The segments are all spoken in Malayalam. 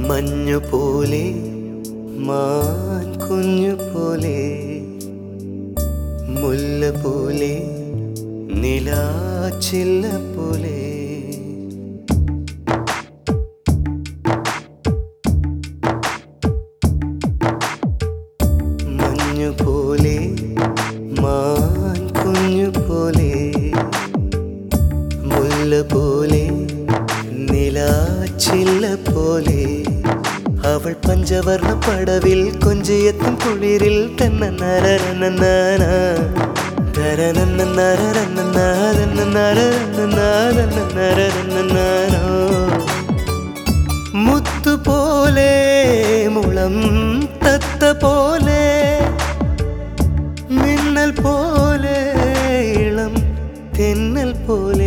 മഞ്ഞുപോലെ മാൻ കുഞ്ഞുപോലെ മുല്ല പോലെ നിലാച്ചില്ല പോലെ മഞ്ഞുപോലെ മാൻ കുഞ്ഞുപോലെ മുല്ല പോലെ നിലാച്ചില്ല പോലെ അവൾ പഞ്ചവർണ്ണ പടവിൽ കൊഞ്ചിയെത്തും കുളിരിൽ മുത്തുപോലെ മുളം തത്ത പോലെ മിന്നൽ പോലെ ഇളം തെന്നൽ പോലെ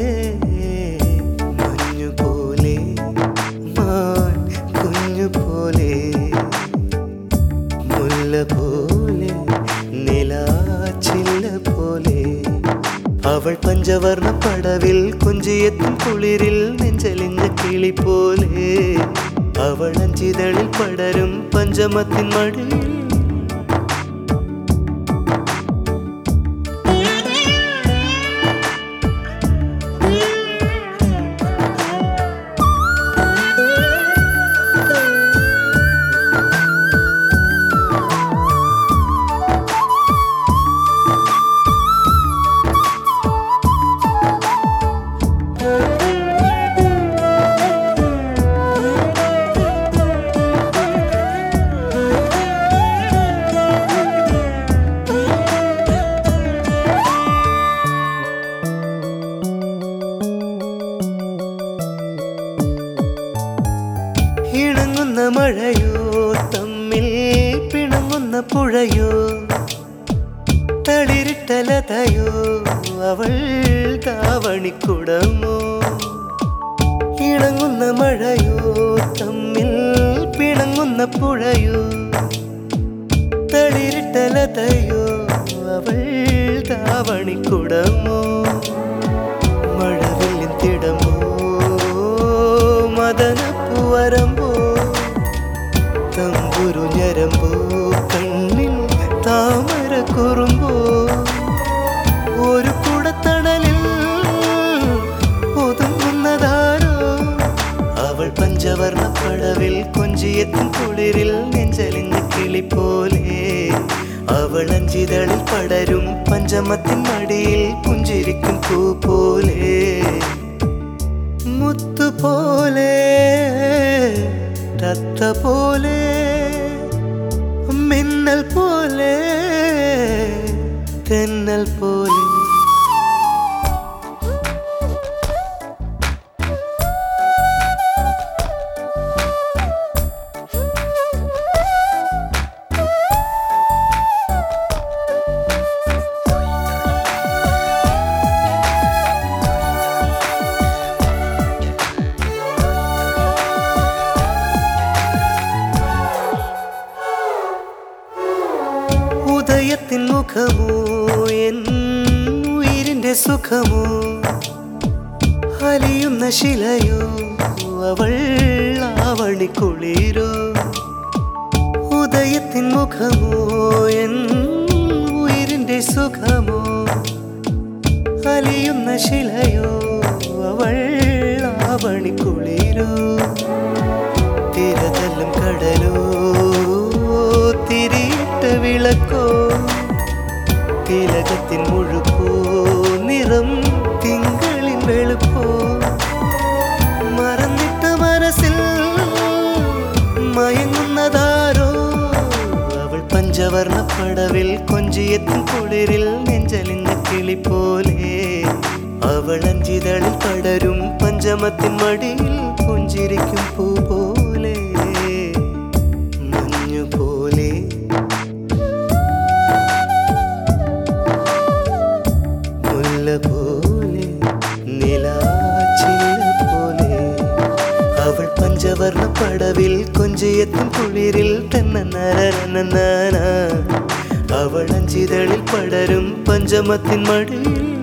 മഞ്ഞുപോലെ മാൻ കുഞ്ഞുപോലെ മുല്ല പോലെ നിലാച്ചില്ല പോലെ അവൾ പഞ്ചവർണ്ണ പടവിൽ കൊഞ്ചിയെത്തും കുളിരിൽ നെഞ്ചലിഞ്ഞ കിളി പോലെ അവൾ അഞ്ചിതളിൽ പടരും പഞ്ചമത്തിൻ മടിയിൽ ഇണങ്ങുന്ന മഴയോ തമ്മിൽ പിണങ്ങുന്ന പുഴയോ തളിരിട്ട ലതയോ അവൾ താവണിക്കുടമോ ഇണങ്ങുന്ന മഴയോ തമ്മിൽ പിണങ്ങുന്ന പുഴയോ തളിരിട്ട ലതയോ അവൾ താവണിക്കുടമോ മഴവില്ലിൻ തിടമോ മദനപ്പൂവരമ്പോ തമ്പുരു ഞരമ്പോ കണ്ണിൽ താമര കുറുമ്പോ ഒരു കുടത്തണലിൽ ഒതുങ്ങുന്നതാരോ അവൾ പഞ്ചവർണ്ണ പടവിൽ കൊഞ്ചിയെത്തും കുളിരിൽ നെഞ്ചലിഞ്ഞ കിളി പോലെ അവൾ അഞ്ചിതളിൽ പടരും പഞ്ചമത്തിൻ മടിയിൽ പുഞ്ചിരിക്കും പൂ പോലെ മുത്തുപോലെ തത്ത പോലെ മിന്നൽ പോലെ തെന്നൽ പോലെ ഉദയത്തിൻ മുഖമോ എൻ ഉയിരിന്റെ സുഖമോ അലിയുന്ന ശിലയോ അവൾ ആവണിക്കുളിരോ ഉദയത്തിൻ മുഖമോ എൻ ഉയിരിന്റെ സുഖമോ അലിയുന്ന ശിലയോ അവൾ ആവണിക്കുളിരോ തിരതല്ലും കടലോ തിരിയിട്ട വിളക്കോ തിലകത്തിൻ മുഴുപ്പോ നിറം തിങ്കളിൻ വെളുപ്പോ മറന്നിട്ട മനസ്സിൽ മയങ്ങുന്നതാരോ അവൾ പഞ്ചവർണ്ണ പടവിൽ കൊഞ്ചിയെത്തും കുളിരിൽ നെഞ്ചലിഞ്ഞ കിളി പോലെ അവൾ അഞ്ചിതളിൽ പടരും പഞ്ചമത്തിൻ മടിയിൽ പുഞ്ചിരിക്കും പൂ പോലെ മഞ്ഞുപോലെ മുല്ല പോലെ നിലാച്ചില്ല പോലെ അവൾ പഞ്ചവർണ്ണ പടവിൽ കൊഞ്ചിയെത്തും കുളിരിൽ അവൾ അഞ്ചിതളിൽ പടരും പഞ്ചമത്തിൻ മടിയിൽ